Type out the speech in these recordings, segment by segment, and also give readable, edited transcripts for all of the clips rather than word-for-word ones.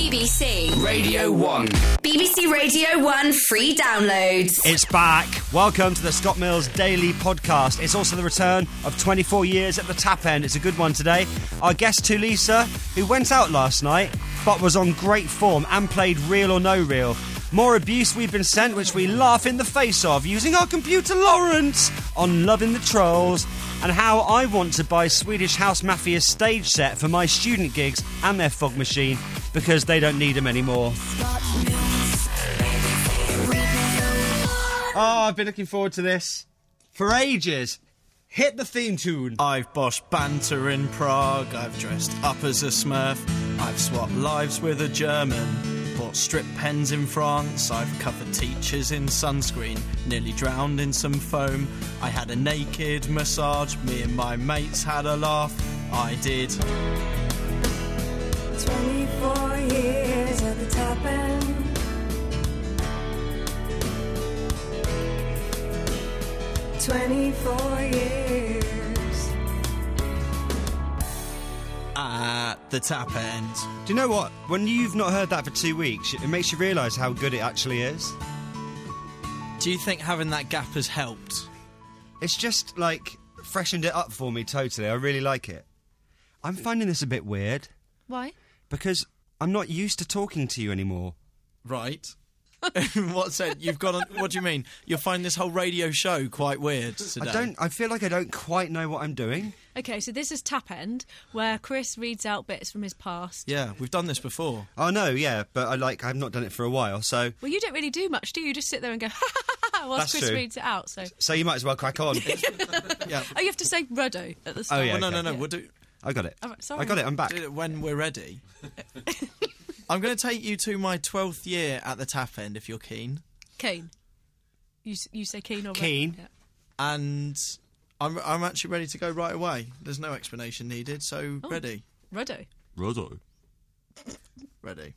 BBC Radio 1. BBC Radio 1 free downloads. It's back. Welcome to the Scott Mills Daily Podcast. It's also the return of 24 years at the Tap End. It's a good one today. Our guest Tulisa, who went out last night but was on great form and played Real or No Real. More abuse we've been sent, which we laugh in the face of, using our computer Lawrence on Loving the Trolls, and how I want to buy Swedish House Mafia stage set for my student gigs and their fog machine because they don't need them anymore. Oh, I've been looking forward to this for ages. Hit the theme tune. I've boshed banter in Prague, I've dressed up as a Smurf, I've swapped lives with a German, bought strip pens in France, I've covered teachers in sunscreen, nearly drowned in some foam, I had a naked massage, me and my mates had a laugh, I did. 24 years at the Tap End. $24 At the Tap End. Do you know what? When you've not heard that for 2 weeks, it makes you realise how good it actually is. Do you think having that gap has helped? It's just, like, freshened it up for me totally. I really like it. I'm finding this a bit weird. Why? Because I'm not used to talking to you anymore. Right. What do you mean? You'll find this whole radio show quite weird today? I feel like I don't quite know what I'm doing. Okay, so this is Tap End, where Chris reads out bits from his past. Yeah, we've done this before. Oh, no, yeah, but I've not done it for a while, so... Well, you don't really do much, do you? You just sit there and go, ha ha ha ha, whilst Chris reads it out, so... So you might as well crack on. Yeah. Oh, you have to say Ruddo at the start. Oh, yeah, well, okay. no, we'll do... I got it. Oh, sorry. I got it, I'm back. Do it when we're ready. I'm going to take you to my 12th year at the Tap End, if you're keen. Keen. You say keen or Keen. Yeah. And I'm actually ready to go right away. There's no explanation needed, so ready. Ruddo. Ready.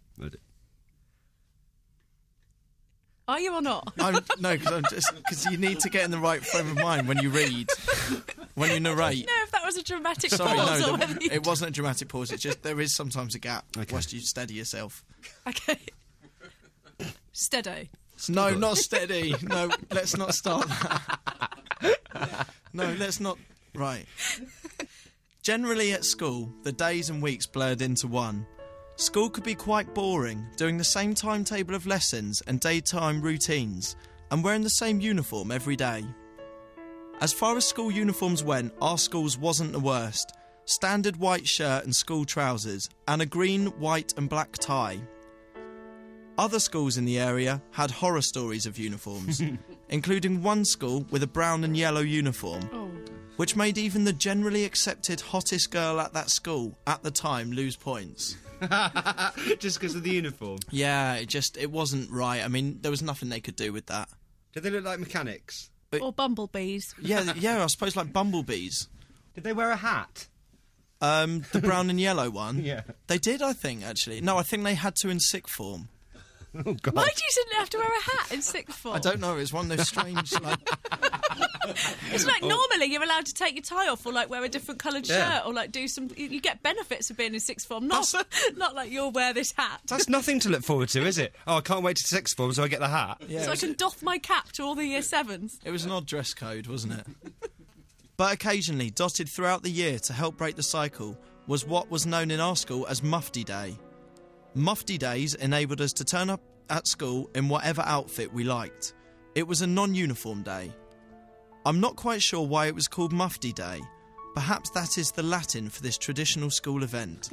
Are you or not? No, because you need to get in the right frame of mind when you read, when you narrate. No, if that was a dramatic Sorry, pause. no, or whether you... it wasn't a dramatic pause. It's just there is sometimes a gap. Okay. Whilst you steady yourself. Okay. Steado. No, not steady. No, let's not start that. No, let's not. Right. Generally at school, the days and weeks blurred into one. School could be quite boring, doing the same timetable of lessons and daytime routines, and wearing the same uniform every day. As far as school uniforms went, our school's wasn't the worst. Standard white shirt and school trousers, and a green, white and black tie. Other schools in the area had horror stories of uniforms, including one school with a brown and yellow uniform, which made even the generally accepted hottest girl at that school at the time lose points. Just because of the uniform? Yeah, it wasn't right. I mean, there was nothing they could do with that. Did they look like mechanics? Or bumblebees. Yeah, I suppose like bumblebees. Did they wear a hat? The brown and yellow one? Yeah. They did, I think, actually. No, I think they had to in sixth form. Oh, God. Why do you suddenly have to wear a hat in sixth form? I don't know, it's one of those strange, like... It's like normally you're allowed to take your tie off or like wear a different coloured Yeah. shirt or like do some... You get benefits of being in sixth form, not like you'll wear this hat. That's nothing to look forward to, is it? Oh, I can't wait to sixth form so I get the hat. Yeah, So I can doff my cap to all the year sevens. It was an odd dress code, wasn't it? But occasionally, dotted throughout the year to help break the cycle, was what was known in our school as Mufti Day. Mufti Days enabled us to turn up at school in whatever outfit we liked. It was a non-uniform day. I'm not quite sure why it was called Mufti Day. Perhaps that is the Latin for this traditional school event.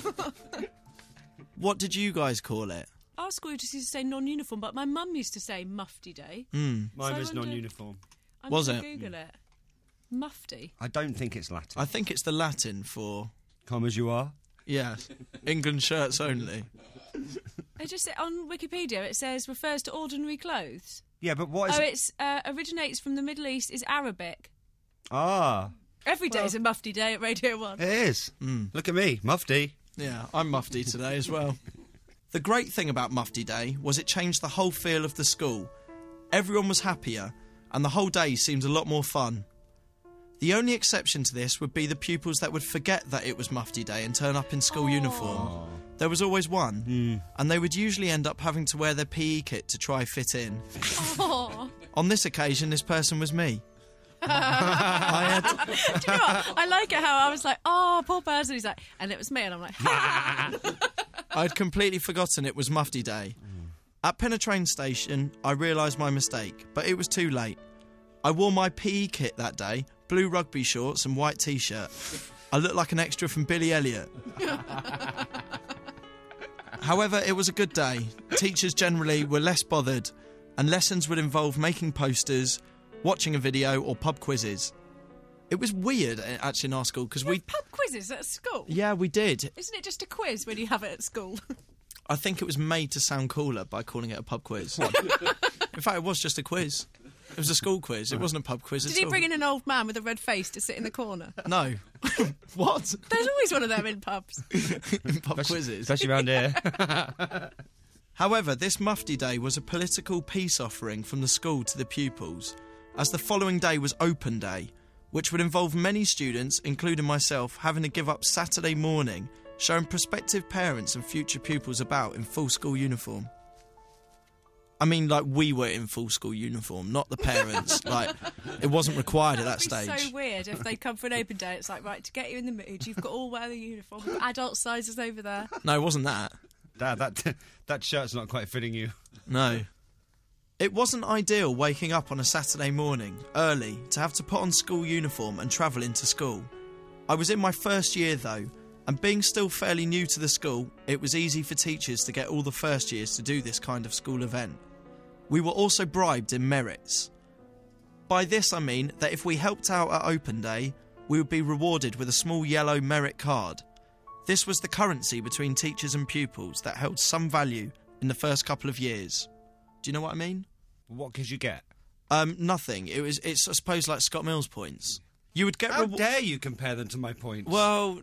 What did you guys call it? Our school just used to say non-uniform, but my mum used to say Mufti Day. Mine So I was wonder- non-uniform. I'm Was gonna it? Google it. Mufti. I don't think it's Latin. I think it's the Latin for... Come as you are. Yeah, England shirts only. It just on Wikipedia it says refers to ordinary clothes. Yeah, but what is... Oh, it's originates from the Middle East, is Arabic. Ah, Every day's a Mufti Day at Radio 1. it is. Look at me, Mufti. Yeah, I'm Mufti today as well. The great thing about Mufti Day was it changed the whole feel of the school. Everyone was happier, and the whole day seemed a lot more fun. The only exception to this would be the pupils that would forget that it was Mufti Day and turn up in school uniform. There was always one, and they would usually end up having to wear their PE kit to try fit in. Oh. On this occasion, this person was me. I had Do you know what? I like it how I was like, oh, poor person. He's like, and it was me, and I'm like, ha! I'd completely forgotten it was Mufti Day. At Pinner train station, I realised my mistake, but it was too late. I wore my PE kit that day, blue rugby shorts and white T-shirt. I looked like an extra from Billy Elliot. However, it was a good day. Teachers generally were less bothered, and lessons would involve making posters, watching a video or pub quizzes. It was weird, actually, in our school, because we... Pub quizzes at school? Yeah, we did. Isn't it just a quiz when you have it at school? I think it was made to sound cooler by calling it a pub quiz. In fact, it was just a quiz. It was a school quiz. It wasn't a pub quiz at all. Did he bring in an old man with a red face to sit in the corner? No. What? There's always one of them in pubs. In pub quizzes. Especially around here. However, this Mufti Day was a political peace offering from the school to the pupils, as the following day was Open Day, which would involve many students, including myself, having to give up Saturday morning, showing prospective parents and future pupils about in full school uniform. I mean, like, we were in full school uniform, not the parents. Like, it wasn't required at that stage. It'd be so weird if they come for an open day. It's like, right, to get you in the mood, you've got to all wear the uniform. Adult sizes over there. No, it wasn't that. Dad, that shirt's not quite fitting you. No. It wasn't ideal waking up on a Saturday morning, early, to have to put on school uniform and travel into school. I was in my first year, though, and being still fairly new to the school, it was easy for teachers to get all the first years to do this kind of school event. We were also bribed in merits. By this I mean that if we helped out at Open Day, we would be rewarded with a small yellow merit card. This was the currency between teachers and pupils that held some value in the first couple of years. Do you know what I mean? What could you get? Nothing. It's I suppose like Scott Mills points. You would get... How dare you compare them to my points? Well...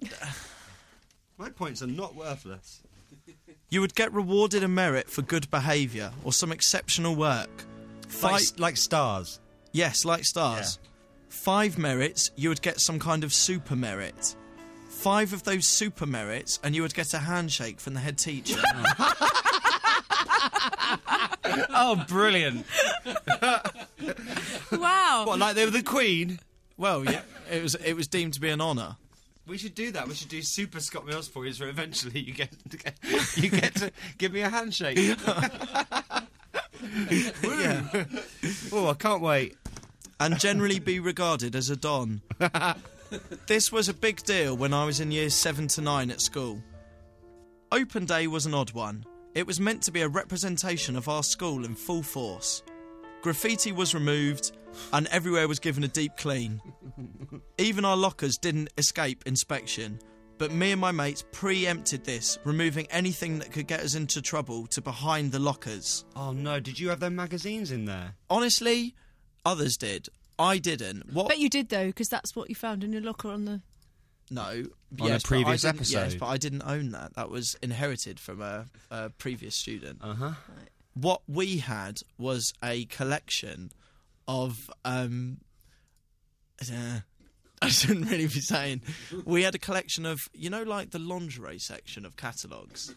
my points are not worthless. You would get rewarded a merit for good behaviour or some exceptional work. Like stars. Yes, like stars. Yeah. 5 merits, you would get some kind of super merit. 5 of those super merits, and you would get a handshake from the head teacher. Oh, brilliant. Wow. What, like they were the Queen? Well, yeah, it was deemed to be an honour. We should do that. We should do super Scott Mills for you, so eventually you get to give me a handshake. Yeah. Oh, I can't wait. And generally be regarded as a don. This was a big deal when I was in years 7 to 9 at school. Open Day was an odd one. It was meant to be a representation of our school in full force. Graffiti was removed, and everywhere was given a deep clean. Even our lockers didn't escape inspection, but me and my mates preempted this, removing anything that could get us into trouble to behind the lockers. Oh no, did you have them magazines in there? Honestly, others did. I didn't. What? Bet you did, though, because that's what you found in your locker on the... No. On a previous episode. Yes, but I didn't own that. That was inherited from a previous student. Uh-huh. Right. What we had was a collection of... I shouldn't really be saying. We had a collection of, you know, like the lingerie section of catalogues.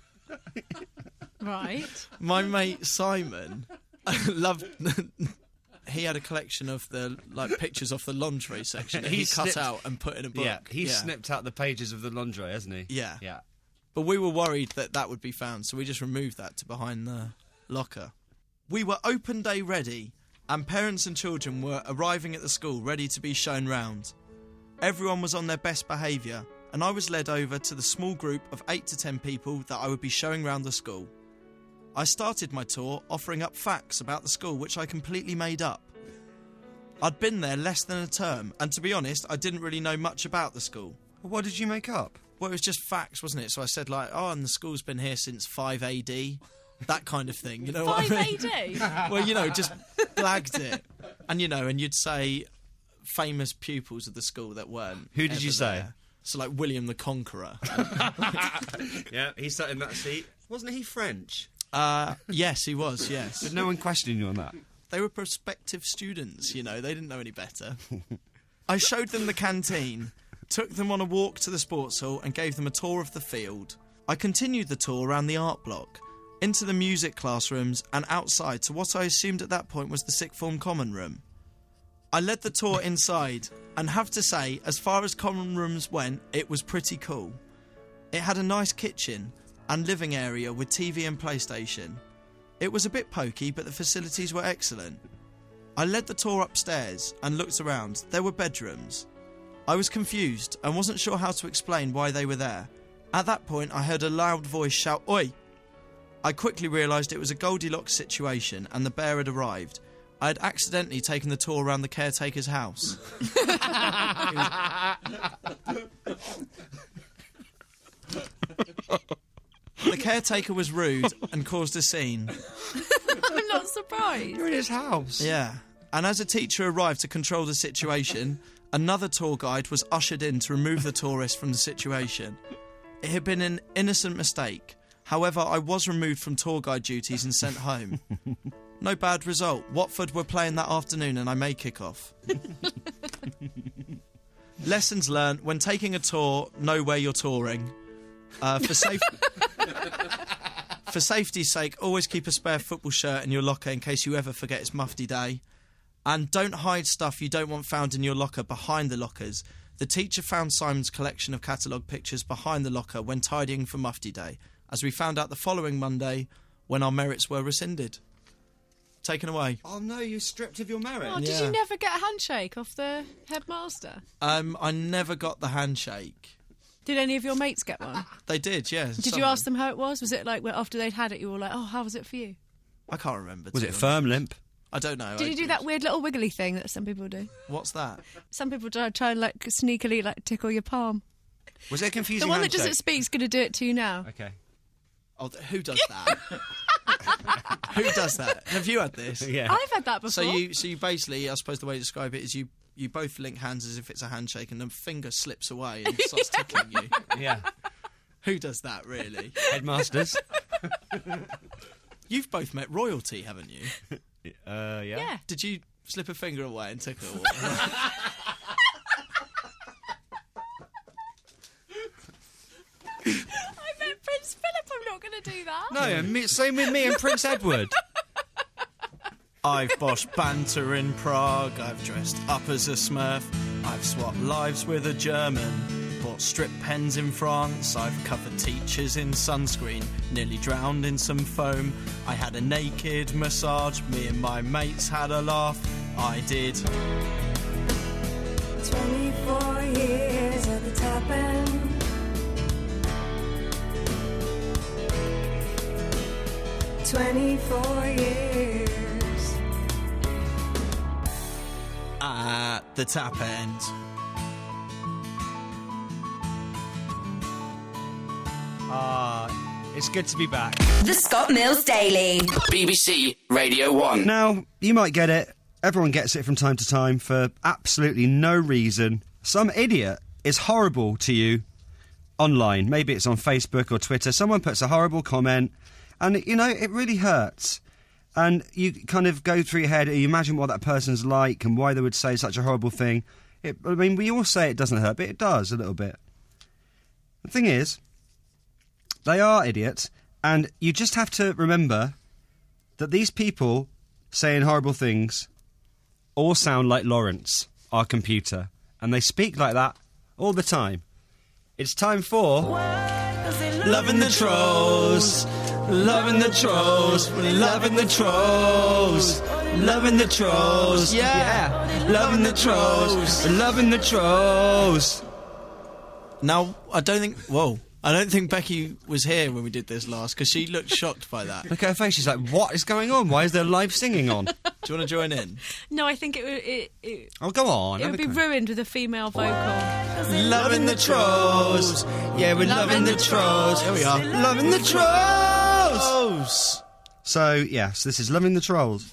Right. My mate Simon loved... He had a collection of the pictures off the lingerie section that he cut out and put in a book. Yeah, he snipped out the pages of the lingerie, hasn't he? Yeah. Yeah. But we were worried that would be found, so we just removed that to behind the locker. We were Open Day ready, and parents and children were arriving at the school ready to be shown round. Everyone was on their best behaviour, and I was led over to the small group of 8 to 10 people that I would be showing round the school. I started my tour offering up facts about the school which I completely made up. I'd been there less than a term, and to be honest, I didn't really know much about the school. What did you make up? Well, it was just facts, wasn't it? So I said, and the school's been here since 5 AD. That kind of thing, you know 5 what I mean? AD? Well, just blagged it. And, and you'd say famous pupils of the school that weren't. Who did you say? There. So, William the Conqueror. Yeah, he sat in that seat. Wasn't he French? Yes, he was, yes. Did no one question you on that? They were prospective students, they didn't know any better. I showed them the canteen, took them on a walk to the sports hall and gave them a tour of the field. I continued the tour around the art block, into the music classrooms and outside to what I assumed at that point was the sixth form common room. I led the tour inside and have to say, as far as common rooms went, it was pretty cool. It had a nice kitchen and living area with TV and PlayStation. It was a bit pokey, but the facilities were excellent. I led the tour upstairs and looked around. There were bedrooms. I was confused and wasn't sure how to explain why they were there. At that point, I heard a loud voice shout, "Oi!" I quickly realised it was a Goldilocks situation and the bear had arrived. I had accidentally taken the tour around the caretaker's house. The caretaker was rude and caused a scene. I'm not surprised. You're in his house. Yeah. And as a teacher arrived to control the situation, another tour guide was ushered in to remove the tourist from the situation. It had been an innocent mistake. However, I was removed from tour guide duties and sent home. No bad result. Watford were playing that afternoon and I made kick-off. Lessons learned. When taking a tour, know where you're touring. For safety's sake, always keep a spare football shirt in your locker in case you ever forget it's mufti day. And don't hide stuff you don't want found in your locker behind the lockers. The teacher found Simon's collection of catalogue pictures behind the locker when tidying for mufti day, as we found out the following Monday when our merits were rescinded. Taken away. Oh no, you stripped of your merit. Oh, did you never get a handshake off the headmaster? I never got the handshake. Did any of your mates get one? They did, yeah. Did you ask them how it was? Was it like after they'd had it, you were like, "Oh, how was it for you?" I can't remember. Was it firm limp? I don't know. Did you do that weird little wiggly thing that some people do? What's that? Some people try and like sneakily like tickle your palm. Was it a confusing The one that handshake? doesn't speak's going to do it to you now. Okay. Oh, who does that? Who does that? Have you had this? Yeah. I've had that before. So you basically, I suppose the way to describe it is you both link hands as if it's a handshake and the finger slips away and starts tickling you. Yeah. Who does that, really? Headmasters. You've both met royalty, haven't you? Yeah. Yeah. Did you slip a finger away and tickle? I met Prince Philip. I'm not going to do that. No, same with me and Prince Edward. I've boshed banter in Prague, I've dressed up as a Smurf, I've swapped lives with a German, bought strip pens in France, I've covered teachers in sunscreen, nearly drowned in some foam, I had a naked massage, me and my mates had a laugh, I did. 24 years at the top end. $24 At the tap end. It's good to be back. The Scott Mills Daily. BBC Radio 1. Now, you might get it. Everyone gets it from time to time for absolutely no reason. Some idiot is horrible to you online. Maybe it's on Facebook or Twitter. Someone puts a horrible comment and, you know, it really hurts. And you kind of go through your head and you imagine what that person's like and why they would say such a horrible thing. I mean, we all say it doesn't hurt, but it does a little bit. The thing is, they are idiots, and you just have to remember that these people saying horrible things all sound like Lawrence, our computer, and they speak like that all the time. It's time for... Loving the trolls, loving the trolls, loving the trolls, loving the trolls, yeah, loving the trolls, loving the trolls. Now, I don't think Becky was here when we did this last, because she looked shocked by that. Look at her face, she's like, what is going on? Why is there live singing on? Do you want to join in? No, I think it Oh, go on. would be ruined with a female vocal. Loving the trolls, yeah, we're loving the trolls. Here we are, loving the trolls. So, yes, this is Loving the Trolls.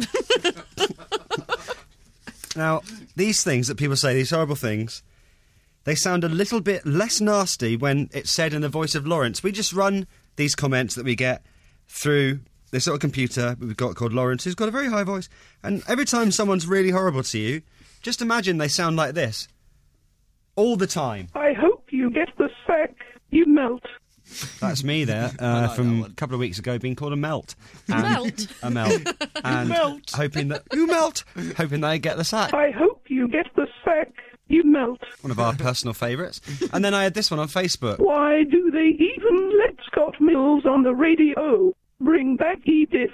Now, these things that people say, these horrible things, they sound a little bit less nasty when it's said in the voice of Lawrence. We just run these comments that we get through this little computer we've got called Lawrence, who's got a very high voice. And every time someone's really horrible to you, just imagine they sound like this. All the time. I hope you get the sack, you melt. That's me there like from that one. a couple of weeks ago being called a melt. And Melt? A melt. And melt. hoping that I get the sack. I hope you get the sack, you melt. One of our personal favourites. And then I had this one on Facebook. Why do they even let Scott Mills on the radio? Bring back Edith.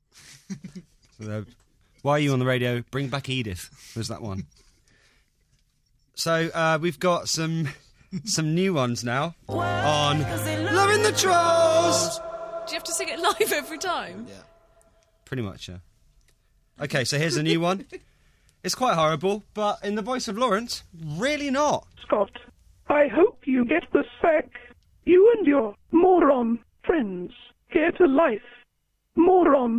Why are you on the radio? Bring back Edith. Was that one? So we've got some new ones now on Loving the Trolls. Do you have to sing it live every time? Yeah. Pretty much, yeah. Okay, so here's a new one. It's quite horrible, but in the voice of Lawrence, really not. Scott, I hope you get the sack. You and your moron friends get a life. Moron.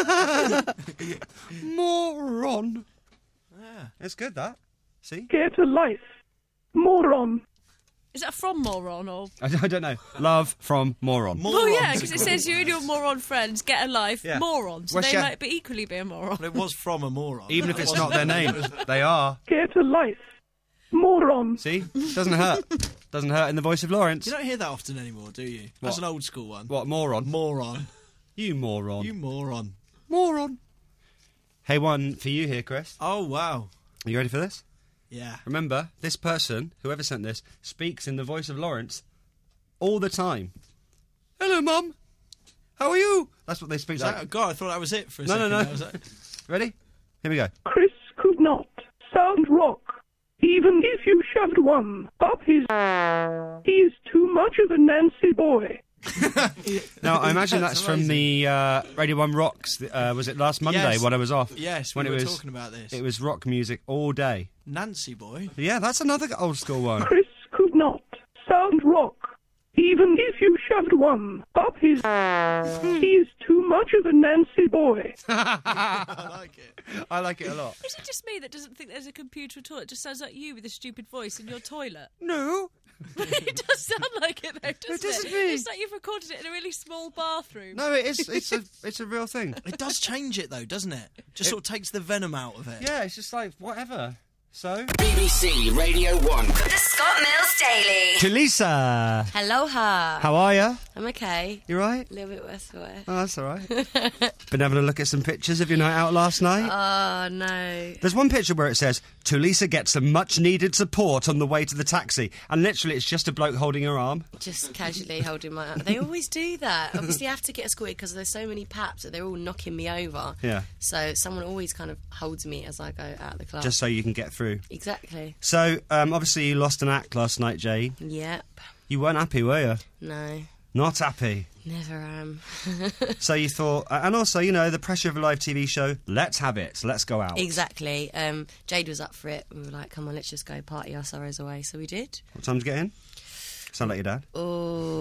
Moron. Yeah. It's good, that. See? Get a life. Moron. Is that from Moron or? I don't know. Love from Moron. Oh yeah, because it says you and your moron friends get a life. Yeah. Moron. So Well, they she- might be equally be a moron. But it was from a moron. Even if it's not their name, they are. Get a life. Moron. See? Doesn't hurt. Doesn't hurt in the voice of Lawrence. You don't hear that often anymore, do you? That's an old school one. What, moron? Moron. You moron. You moron. moron. Hey, one for you here, Chris. Oh, wow. Are you ready for this? Yeah. Remember, this person, whoever sent this, speaks in the voice of Lawrence all the time. Hello, Mum. How are you? That's what they speak like. God, I thought that was it for a No, second. no. That was it. Ready? Here we go. Chris could not sound rock, even if you shoved one up his. He is too much of a Nancy boy. Now, I imagine that's That's from the Radio 1 Rocks. Was it last Monday Yes. when I was off? Yes, when we it were was talking about this. It was rock music all day. Nancy boy. Yeah, that's another old school one. Chris could not sound rock, even if you shoved one up his. He is too much of a Nancy boy. I like it. I like it a lot. Is it just me that doesn't think there's a computer at all? It just sounds like you with a stupid voice in your toilet. No. But it does sound like it though, doesn't it? doesn't it? It's like you've recorded it in a really small bathroom. No, it is. It's a real thing. It does change it, though, doesn't it? Just sort of takes the venom out of it. Yeah, it's just like, whatever. So? BBC Radio 1. The Scott Mills Daily. Jalisa, Aloha. how are you? I'm okay. You right? A little bit worse for wear. Oh, that's all right. Been having a look at some pictures of your night out last night? Oh, no. There's one picture where it says, Tulisa gets some much-needed support on the way to the taxi. And literally, it's just a bloke holding her arm. Just casually holding my arm. They always do that. Obviously, I have to get escorted because there's so many paps that they're all knocking me over. Yeah. So someone always kind of holds me as I go out of the club. Just so you can get through. Exactly. So, obviously, you lost an act last night, Jay. Yep. You weren't happy, were you? No. Not happy. Never am. So you thought, and also, you know, the pressure of a live TV show, let's have it, let's go out. Exactly. Jade was up for it. We were like, come on, let's just go party our sorrows away. So we did. What time did you get in? Sound like your dad. Oh.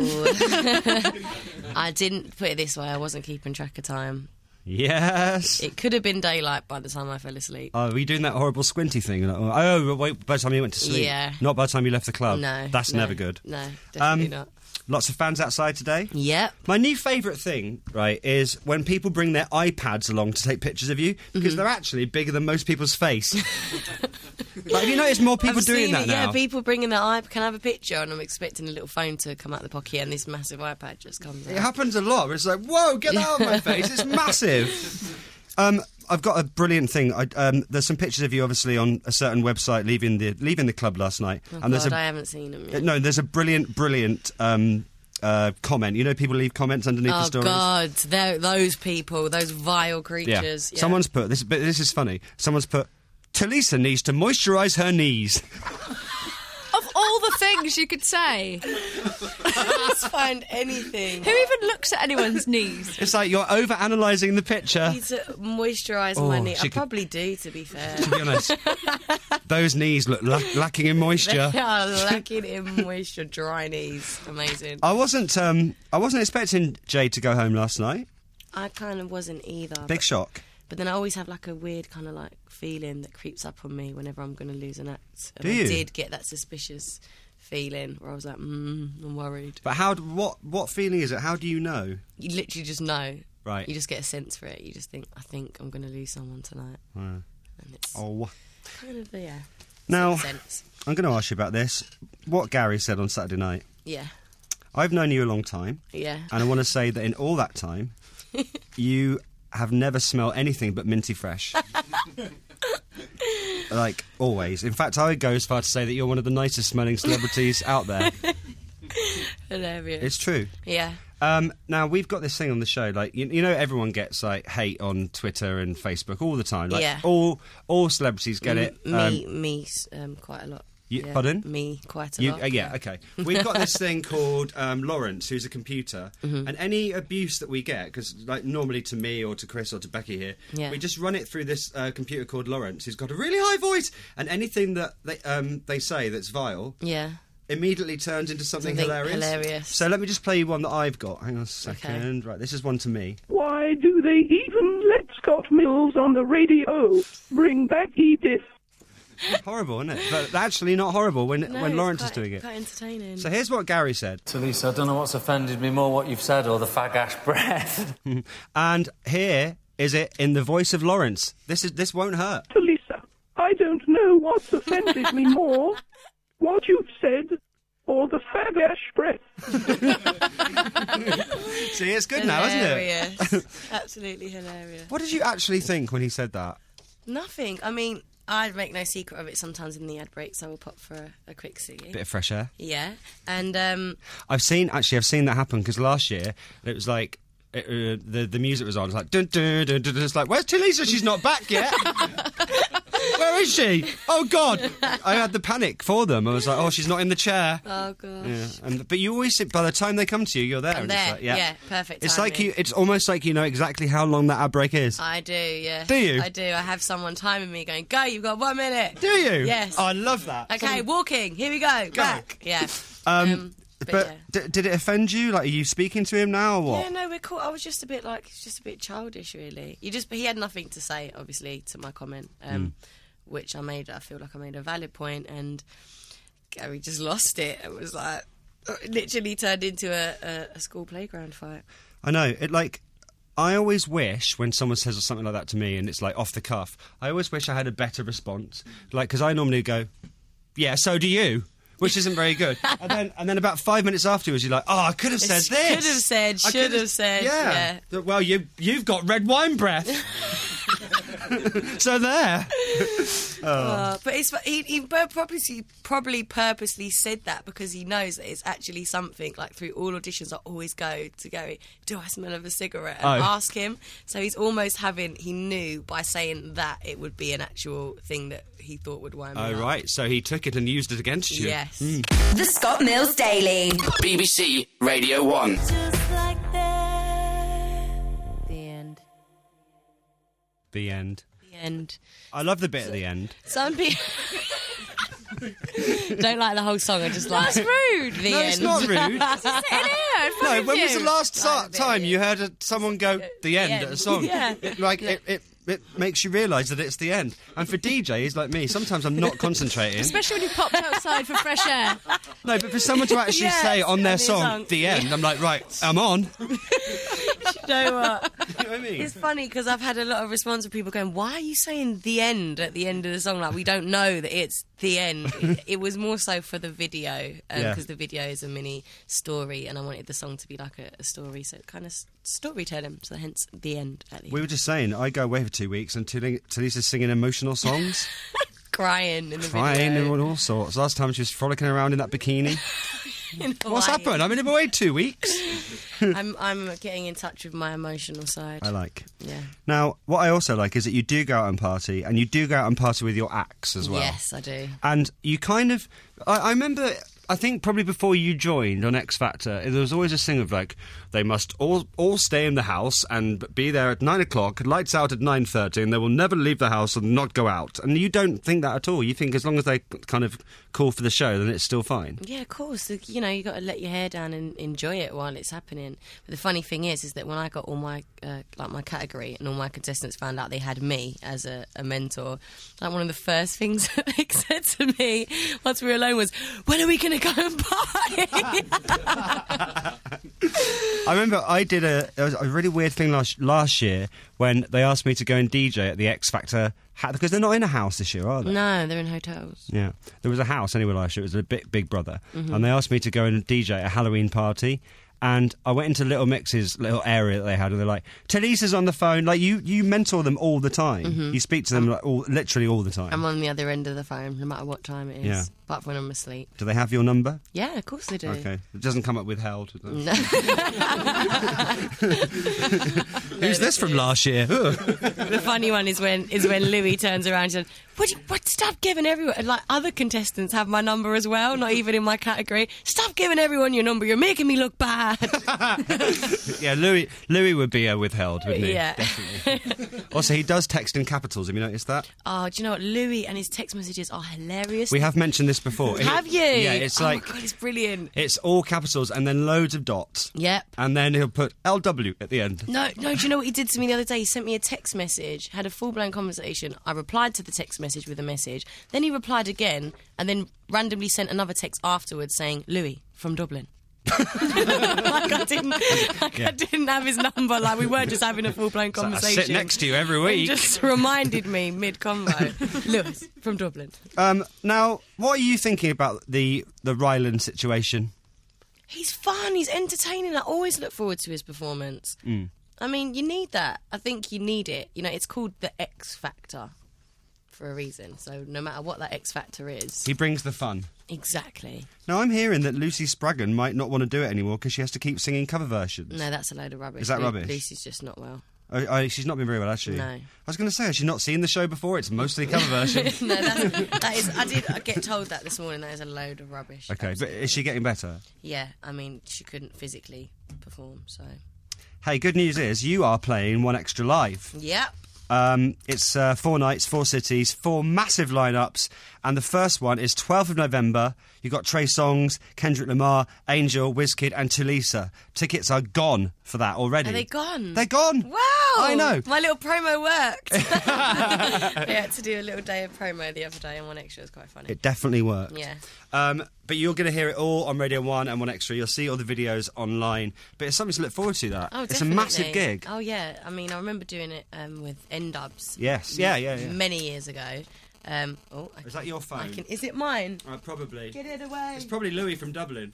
I didn't put it this way. I wasn't keeping track of time. Yes. It could have been daylight by the time I fell asleep. Oh, were you doing that horrible squinty thing? Like, oh, wait, by the time you went to sleep. Yeah. Not by the time you left the club. No. That's no, never good. No, definitely not. Lots of fans outside today. Yep. My new favourite thing, right, is when people bring their iPads along to take pictures of you, because they're actually bigger than most people's face. Like, have you noticed more people I've doing seen that it, now? Yeah, people bringing their iPad. Can I have a picture? And I'm expecting a little phone to come out the pocket, and this massive iPad just comes It out. happens a lot. It's like, whoa, get that out of my face. It's massive. I've got a brilliant thing. There's some pictures of you, obviously, on a certain website leaving the club last night. Oh, and there's God, I haven't seen them yet. no, there's a brilliant comment. You know, people leave comments underneath the Oh, stories. God. Those people, those vile Yeah. creatures. Yeah. Someone's put this. But this is funny. Someone's put, Tulisa needs to moisturise her knees. Of all the things you could say, Let's find anything. who even looks at anyone's knees? It's like you're over analysing the picture. I need to moisturise Oh, my knee. she I could- probably do, to be fair. To be honest, those knees look lacking in moisture. They are lacking in moisture, dry knees. Amazing. I wasn't expecting Jade to go home last night. I kind of wasn't either. Big shock. But then I always have like a weird kind of like feeling that creeps up on me whenever I'm going to lose an act. And Do you? I did get that suspicious feeling where I was like, I'm worried. But what feeling is it? How do you know? You literally just know. Right. You just get a sense for it. You just think, I think I'm going to lose someone tonight. Wow. And it's Oh. kind of, yeah. Now, sense. I'm going to ask you about this. What Gary said on Saturday night. Yeah. I've known you a long time, Yeah. and I want to say that in all that time, you have never smelled anything but minty fresh. Like, always. In fact, I would go as far to say that you're one of the nicest smelling celebrities out there. Hilarious. It's true. Yeah. Now, we've got this thing on the show, like, you know, everyone gets, like, hate on Twitter and Facebook all the time. Like, Yeah. all celebrities get it. Me, quite a lot. Pardon? Me, quite a lot. Yeah, okay. We've got this thing called Lawrence, who's a computer, Mm-hmm. and any abuse that we get, because like normally to me or to Chris or to Becky here, Yeah. we just run it through this computer called Lawrence, who's got a really high voice, and anything that they say that's vile Yeah. immediately turns into something Something hilarious. hilarious. So let me just play you one that I've got. Hang on a second. Right, this is one to me. Why do they even let Scott Mills on the radio? Bring back Edith. Horrible, isn't it? But actually not horrible when No, it's Lawrence is quite- doing it. Quite entertaining. So here's what Gary said. Lisa, I don't know what's offended me more, what you've said or the fag ash breath. And here is it in the voice of Lawrence. This won't hurt. To Lisa, I don't know what's offended me more, what you've said, or the fag ash breath. See, it's good now, isn't it? Hilarious. Absolutely hilarious. What did you actually think when he said that? Nothing. I mean, I'd make no secret of it. Sometimes in the ad breaks, I will pop for a quick ciggy. Bit of fresh air. Yeah, and I've seen that happen because last year it was like the music was on. It's like dun, dun, dun, dun, dun. It's like, where's Tulisa? She's not back yet. Where is she? Oh God! I had the panic for them. I was like, oh, she's not in the chair. oh gosh, Yeah, but you always by the time they come to you, you're there. I'm and it's there. like, Yeah, perfect. It's timing. like it's almost like you know exactly how long that ad break is. I do, yeah. Do you? I do. I have someone timing me, going, "Go! You've got 1 minute." Do you? Yes. Oh, I love that. Okay, walking. Here we go. Back. Yeah. But did it offend you? Like, are you speaking to him now or what? Yeah, no, we're cool. I was just a bit childish, really. He had nothing to say, obviously, to my comment, which I feel like I made a valid point, and Gary just lost it. It was like, it literally turned into a school playground fight. I know. I always wish when someone says something like that to me and it's like off the cuff, I always wish I had a better response. Like, because I normally go, yeah, so do you. Which isn't very good. And then about 5 minutes afterwards, you're like, oh, I could have said this. Could have said, should have said. Yeah. Well, you've got red wine breath. So there. But he probably purposely said that because he knows that it's actually something. Like through all auditions, I always go to Gary, do I smell of a cigarette? And ask him. So he's almost he knew by saying that it would be an actual thing that he thought would wind me up. Oh, right. So he took it and used it against you. Yes. The Scott Mills Daily. BBC Radio 1. Just like that. The end. The end. The end. I love the bit at the end. Some people don't like the whole song. I just like That's rude. the No, end. it's not rude. No, when was the last time you heard someone go the end at a song? Yeah. It makes you realise that it's the end. And for DJs like me, sometimes I'm not concentrating. Especially when you popped outside for fresh air. No, but for someone to actually Yes, say on their and song, it's the end, I'm like, right, I'm on. You know what? You know what I mean? It's funny because I've had a lot of response of people going, why are you saying the end at the end of the song? Like, we don't know that it's the end. It was more so for the video because the video is a mini story and I wanted the song to be like a story, so it kind of storytelling, so hence the end at the We were end. just saying, I go away for 2 weeks and Talisa's singing emotional songs, Crying in the crying video. and all sorts. Last time she was frolicking around in that bikini. In What's Hawaii. happened? I've been away 2 weeks. I'm getting in touch with my emotional side. I like. Yeah. Now, what I also like is that you do go out and party, and you do go out and party with your acts as well. Yes, I do. And you kind of... I remember... I think probably before you joined on X Factor, there was always this thing of like, they must all stay in the house and be there at 9 o'clock, lights out at 9:30, and they will never leave the house and not go out. And you don't think that at all. You think as long as they kind of call for the show, then it's still fine. Yeah, of course. You know, you got to let your hair down and enjoy it while it's happening. But the funny thing is that when I got all my my category and all my contestants found out they had me as a mentor, like one of the first things that they said to me once we were alone was, "When are we going to to go and party. I remember there was a really weird thing last year when they asked me to go and DJ at the X Factor, because they're not in a house this year, are they? No, they're in hotels. Yeah. There was a house anyway last year, it was a Big Brother, and they asked me to go and DJ at a Halloween party. And I went into Little Mix's little area that they had, and they're like, Talisa's on the phone. Like, you mentor them all the time. You speak to them literally all the time. I'm on the other end of the phone, no matter what time it is. Yeah. Apart from when I'm asleep. Do they have your number? Yeah, of course they do. Okay. It doesn't come up withheld. No. Who's this from last year? The funny one is when Louis turns around and says, what, stop giving everyone... Like, other contestants have my number as well, not even in my category. Stop giving everyone your number, you're making me look bad. Yeah, Louis would be withheld, wouldn't he? Yeah. Definitely. Also, he does text in capitals, have you noticed that? Oh, do you know what? Louis and his text messages are hilarious. We have mentioned this before. Have you? Yeah, it's like... Oh my God, it's brilliant. It's all capitals and then loads of dots. Yep. And then he'll put LW at the end. No, do you know what he did to me the other day? He sent me a text message, had a full-blown conversation. I replied to the text message with a message. Then he replied again and then randomly sent another text afterwards saying, Louis, from Dublin. I didn't have his number. Like, we weren't just having a full-blown conversation. I sit next to you every week. He just reminded me mid-convo. Lewis, from Dublin. Now, what are you thinking about the Ryland situation? He's fun, he's entertaining. I always look forward to his performance. I mean, you need that. I think you need it. You know, it's called the X Factor for a reason. So no matter what that X Factor is... He brings the fun. Exactly. Now, I'm hearing that Lucy Spraggan might not want to do it anymore because she has to keep singing cover versions. No, that's a load of rubbish. Is that rubbish? Lucy's just not well. She's not been very well, has she? No. I was going to say, has she not seen the show before? It's mostly cover versions. No, that is... I did get told that this morning. That is a load of rubbish. Okay, Absolutely. but is she getting better? Yeah, I mean, she couldn't physically perform, so... Hey, good news is you are playing One Extra Live. Yep. It's 4 nights, 4 cities, 4 massive lineups, and the first one is 12th of November. You've got Trey Songz, Kendrick Lamar, Angel, Wizkid and Tulisa. Tickets are gone for that already. Are they gone? They're gone! Wow! I know. My little promo worked. I had to do a little day of promo the other day, and One Extra was quite funny. It definitely worked. Yeah. But you're going to hear it all on Radio 1 and One Extra. You'll see all the videos online. But it's something to look forward to, that. Oh, it's definitely. a massive gig. Oh, yeah. I mean, I remember doing it with N-Dubs. Yes. Yeah. Many years ago. Is that your phone? Is it mine? Probably. Get it away. It's probably Louis from Dublin.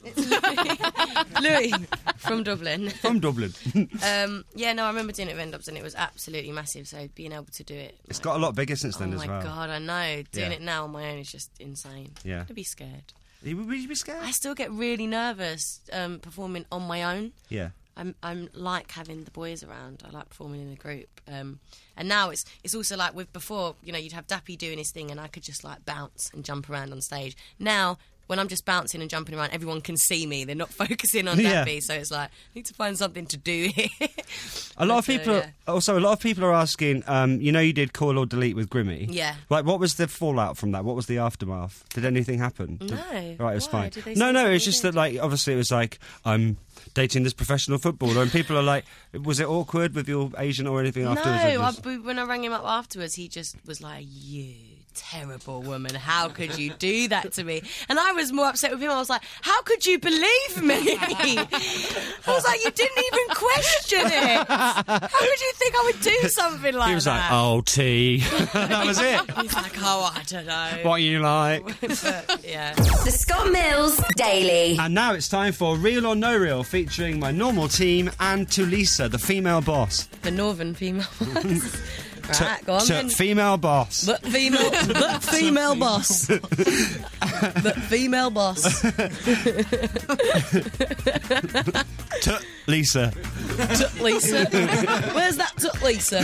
Louis from Dublin. From Dublin. Yeah, no, I remember doing it with N-Dubs and it was absolutely massive, so being able to do it... It's got a lot bigger since then as well. Oh my God, I know. Doing it now on my own is just insane. Yeah. I'd be scared. Would you be scared? I still get really nervous performing on my own. Yeah. I'm like having the boys around. I like performing in a group. And now it's also like with before, you know, you'd have Dappy doing his thing and I could just like bounce and jump around on stage. Now, when I'm just bouncing and jumping around, everyone can see me. They're not focusing on Dappy, so it's like, I need to find something to do here. A lot of people are asking, you know, you did Call or Delete with Grimmy. Yeah. Like, what was the fallout from that? What was the aftermath? Did anything happen? No. Right, it was Why? fine. Did they No, say it's just that, like, obviously it was like, I'm dating this professional footballer, and people are like, was it awkward with your agent or anything afterwards? No, when I rang him up afterwards, he just was like, you terrible woman, how could you do that to me? And I was more upset with him. I was like, how could you believe me? I was like, you didn't even question it. How could you think I would do something like that? He was like, oh, T. That was it. He's like, oh, I don't know. What you like. But, yeah. The Scott Mills Daily. And now it's time for Real or No Real, featuring my normal team and Tulisa, the female boss. The northern female boss. Right, go on then. Female boss. The female boss. The female boss. Lisa. Lisa. Where's that Lisa?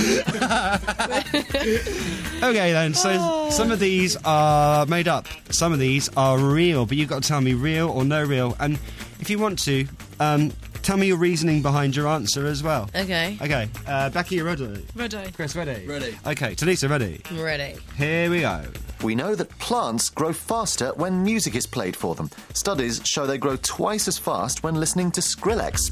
Okay then, so some of these are made up, some of these are real, but you've got to tell me real or no real. And if you want to, tell me your reasoning behind your answer as well. Okay. Okay, Becky, you ready? Ready. Chris, ready? Ready. Okay, Talisa, ready? I'm ready. Here we go. We know that plants grow faster when music is played for them. Studies show they grow twice as fast when listening to Skrillex.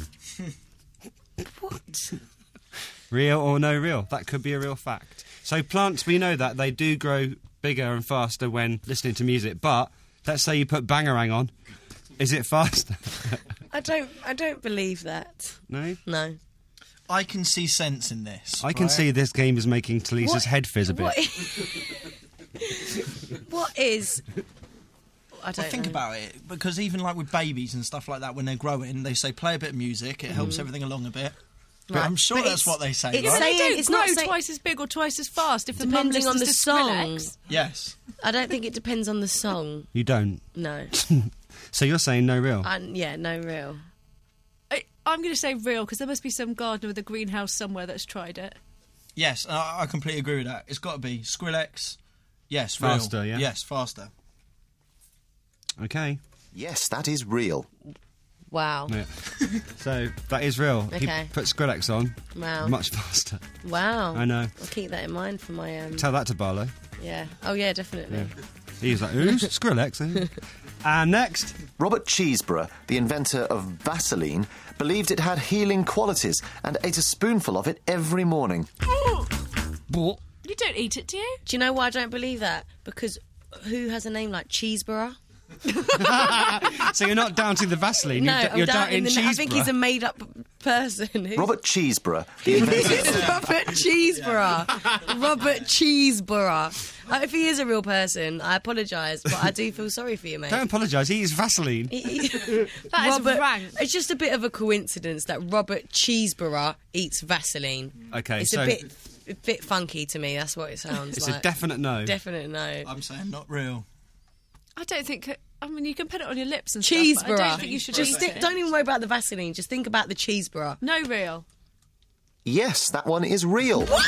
What? Real or no real? That could be a real fact. So plants, we know that they do grow bigger and faster when listening to music, but Let's say you put Bangarang on. Is it faster? I don't believe that. No? No. I can see sense in this. I can see this game is making Talisa's head fizz a bit. What is... I don't think know. about it, because even like with babies and stuff like that, when they're growing, they say play a bit of music, it helps everything along a bit. But Right. I'm sure But that's it's- what they say, it's right? They don't It's grow not saying- twice as big or twice as fast if the mum Depending on listens the to song. Skrillex. Yes. I don't think it depends on the song. You don't. No. So you're saying no real? Yeah, no real. I'm going to say real, because there must be some gardener with a greenhouse somewhere that's tried it. Yes, I completely agree with that. It's got to be Skrillex. Yes, real. Faster, yeah? Yes, faster. Okay. Yes, that is real. Wow. Yeah. So that is real. Okay. He put Skrillex on. Wow. Much faster. Wow. I know. I'll keep that in mind for my... Tell that to Barlow. Yeah. Oh, yeah, definitely. He was like, who's Skrillex? Eh? And next. Robert Cheeseborough, the inventor of Vaseline, believed it had healing qualities and ate a spoonful of it every morning. You don't eat it, do you? Do you know why I don't believe that? Because who has a name like Cheeseborough? So you're not downting the Vaseline, No, you're I'm doubting doubting I think he's a Cheeseborough. made-up person. Robert Cheeseborough, the inventor... Robert Cheeseborough. Robert Cheeseborough. If he is a real person, I apologise, but I do feel sorry for you, mate. Don't apologise, he is Vaseline. That is rank. It's just a bit of a coincidence that Robert Cheeseborough eats Vaseline. Okay, It's so a bit funky to me, that's what it sounds it's like. a definite no. Definite no. I'm saying not real. I don't think... I mean, you can put it on your lips and stuff, but I Cheeseborough. don't think you should Just eat it. don't even worry about the Vaseline, just think about the Cheeseborough. No real. Yes, that one is real. You're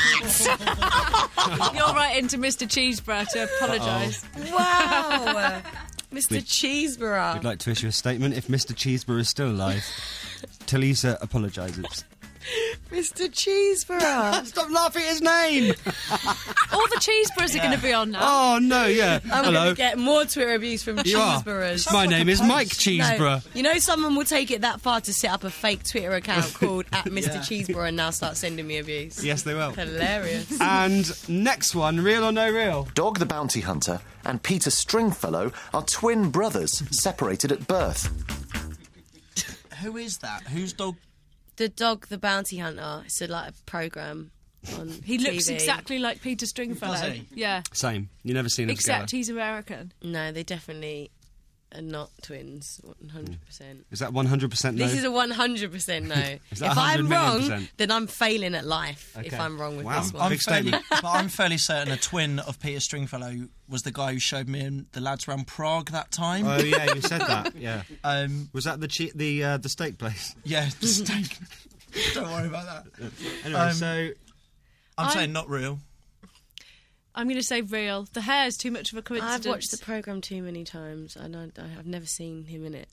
right into Mr. Cheeseborough to apologise. Wow! Mr. Cheeseborough. We'd like to issue a statement if Mr. Cheeseborough is still alive. Talisa apologises. Mr. Cheeseborough. Stop laughing at his name! All the Cheeseboroughs are going to be on now. Oh, no, yeah. I'm Hello. going to get more Twitter abuse from You are. Cheeseboroughs. My name is Mike No, Cheeseborough. you know someone will take it that far to set up a fake Twitter account called @Mr. Cheeseborough and now start sending me abuse. Yes, they will. Hilarious. And next one, real or no real? Dog the Bounty Hunter and Peter Stringfellow are twin brothers, separated at birth. Who is that? Whose dog? The Dog the Bounty Hunter. It's like a programme on He looks TV. exactly like Peter Stringfellow. Does he? Yeah. Same. You never seen them Except together. he's American. No, they definitely are not twins. 100%. Is that 100% no? This is a 100% no. Is that If I'm 100 wrong, million %? then I'm failing at life. If Okay. I'm wrong with Wow. this one. I'm Big statement. but I'm fairly certain a twin of Peter Stringfellow was the guy who showed me in the lads around Prague that time. Oh, yeah, you said that, yeah. Was that the steak place? Yeah, the steak. Don't worry about that. Anyway, so... I'm saying not real. I'm going to say real. The hair's too much of a coincidence. I've watched the programme too many times and I've never seen him in it.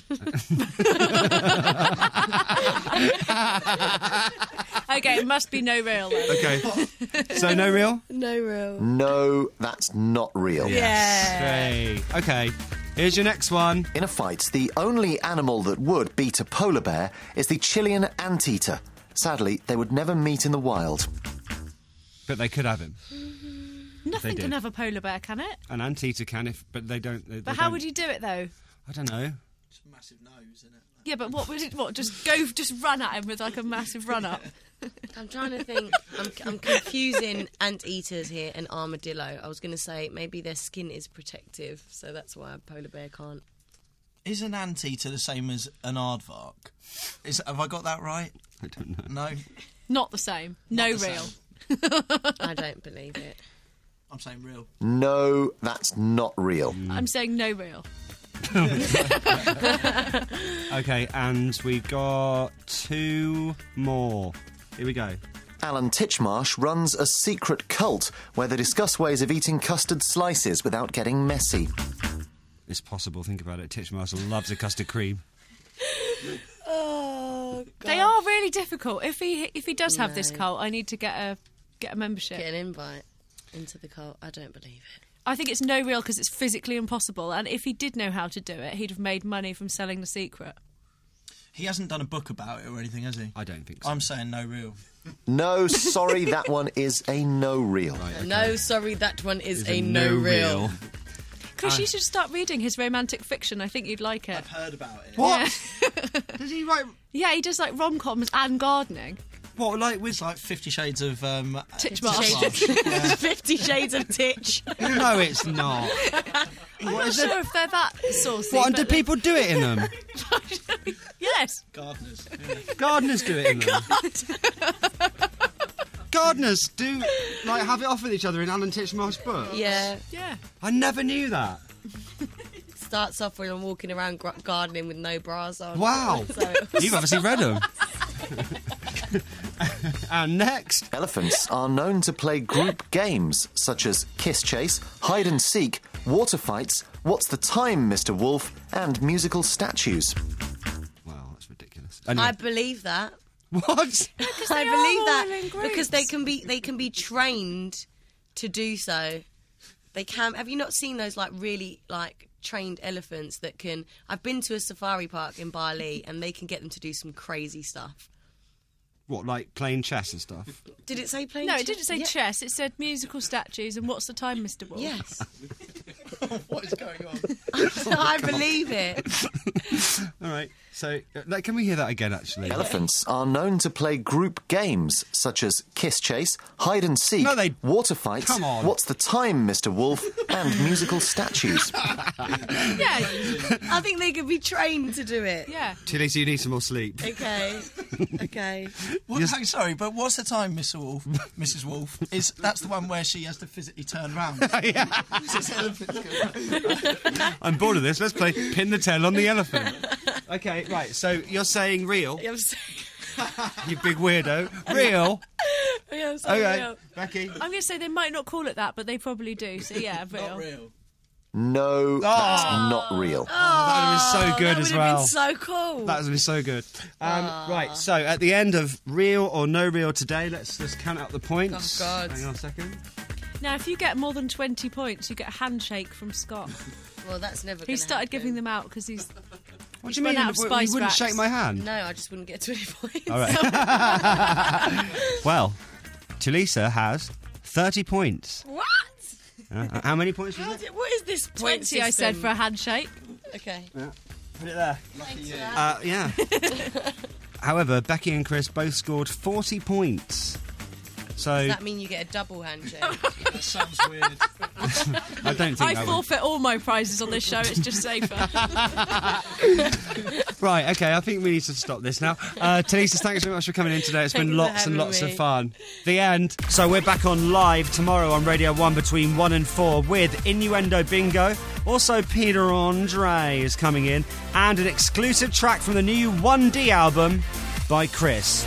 Okay, it must be no real then. Okay. So no real? No real. No, that's not real. Hey. Okay. Here's your next one. In a fight, the only animal that would beat a polar bear is the Chilean anteater. Sadly, they would never meet in the wild. But they could have him. Nothing did. can have a polar bear, can it? An anteater can, but they don't. But how would you do it though? I don't know. It's a massive nose, isn't it? Yeah, but what would it? What? Just run at him with like a massive run up. I'm trying to think. I'm confusing anteaters here and armadillo. I was going to say maybe their skin is protective, so that's why a polar bear can't. Is an anteater the same as an aardvark? Have I got that right? I don't know. No? Not the same. No the real. same. I don't believe it. I'm saying real. No, that's not real. I'm saying no real. Okay, and we've got two more. Here we go. Alan Titchmarsh runs a secret cult where they discuss ways of eating custard slices without getting messy. It's possible, think about it. Titchmarsh loves a custard cream. Oh, God. They are really difficult. If he does have this cult, I need to get a membership. Get an invite into the cult. I don't believe it. I think it's no real because it's physically impossible. And if he did know how to do it, he'd have made money from selling the secret. He hasn't done a book about it or anything, has he? I don't think so. I'm saying no real. No, sorry, that one is a no real. Right, okay. No, sorry, that one is a no real. Chris, you should start reading his romantic fiction. I think you'd like it. I've heard about it. What? Does he write... Yeah, he does like rom-coms and gardening. What, like with... It's like 50 Shades of... Titchmarsh. Yeah. 50 Shades of Titch. No, it's not. I'm not sure if they're that saucy. What, and do but people do it in them? Yes. Gardeners. Yeah. Gardeners do it in them. Gardeners do, like, have it off with each other in Alan Titchmarsh's book? Yeah. Yeah. I never knew that. Starts off when I'm walking around gardening with no bras on. Wow. So- You've obviously read them. And next... Elephants are known to play group games such as Kiss Chase, Hide and Seek, Water Fights, What's the Time, Mr. Wolf, and musical statues. Wow, that's ridiculous. Anyway. I believe that. What? I they believe are all in that groups. because they can be trained to do so. They can. Have you not seen those like really like trained elephants that can? I've been to a safari park in Bali and they can get them to do some crazy stuff. What, like playing chess and stuff? Did it say playing? No, chess? it didn't say Yeah. chess. It said musical statues and what's the time, Mr. Wolf? Yes, What is going on? I believe it. All right, so can we hear that again, actually? Elephants are known to play group games such as Kiss Chase, Hide and Seek, No, they- Water Fights, Come on. What's the Time, Mr. Wolf, and musical statues. Yeah. I think they could be trained to do it. Yeah. Tilly, so you need some more sleep. Okay. Okay. What, sorry, but what's the time, Mr. Wolf? Mrs. Wolf? That's the one where she has to physically turn round. I'm bored of this. Let's play Pin the Tail on the Elephant. Okay, right, so you're saying real, I'm sorry. you big weirdo. Real? Yeah, I'm sorry. Okay, Becky. I'm going to say they might not call it that, but they probably do. So yeah, real. Not real. No, that's not real. That would have been so good that as would well. have been so cool. That would have been so good. Right, so at the end of real or no real today, let's just count out the points. Oh, God. Hang on a second. Now, if you get more than 20 points, you get a handshake from Scott. Well, that's never. He started giving them out because he's. What He's do you mean? run out of You spice wouldn't racks. shake my hand? No, I just wouldn't get 20 points. All right. Well, Tulisa has 30 points. What? How many points was it? What is this point 20, I said, for system? a handshake. Okay. Put it there. Thanks for that. Yeah. However, Becky and Chris both scored 40 points. So Does that mean you get a double handshake? That sounds weird. I don't think I that would. forfeit all my prizes on this show. It's just safer. Right, okay, I think we need to stop this now. Tulisa, thanks very much for coming in today. It's been Thanks for lots and having lots me. of fun. The end. So we're back on live tomorrow on Radio 1 between 1 and 4 with Innuendo Bingo. Also, Peter Andre is coming in. And an exclusive track from the new 1D album by Chris.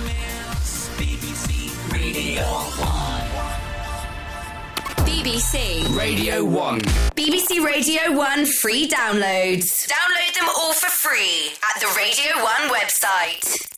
BBC. Radio 1. BBC Radio 1 free downloads. Download them all for free at the Radio 1 website.